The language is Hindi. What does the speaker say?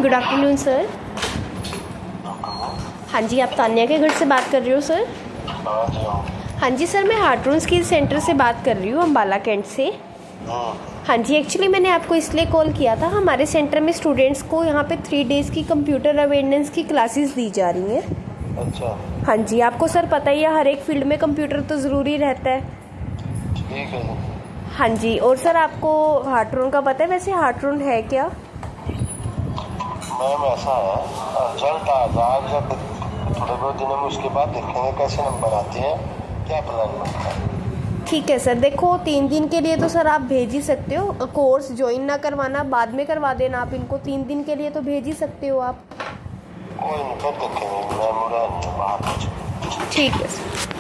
Good afternoon sir. हाँ जी, आप तान्या के घर से बात कर रहे हो सर? हाँ जी सर, मैं हार्टरून स्किल सेंटर से बात कर रही हूँ, अम्बाला कैंट से। हाँ जी, एक्चुअली मैंने आपको इसलिए कॉल किया था, हमारे सेंटर में स्टूडेंट्स को यहाँ पे 3 डेज़ की कंप्यूटर अवेयरनेस की क्लासेस दी जा रही हैं। अच्छा। हाँ जी, आपको सर पता ही है हर एक फील्ड में कंप्यूटर तो ज़रूरी रहता है। ठीक है। हाँ जी, और सर आपको हार्टरून का पता है वैसे हार्टरून है क्या? मैम ऐसा है, रिजल्ट आज जब थोड़े बहुत दिनों में उसके बाद देखेंगे कैसे नंबर आते हैं, क्या प्लान बनता है। ठीक है सर, देखो 3 दिन के लिए तो सर आप भेज ही सकते हो, कोर्स ज्वाइन ना करवाना, बाद में करवा देना आप इनको, 3 दिन के लिए तो भेज ही सकते हो आप। कोई नहीं, फिर देखेंगे। मैं मुड़ा बाहर। ठीक है सर।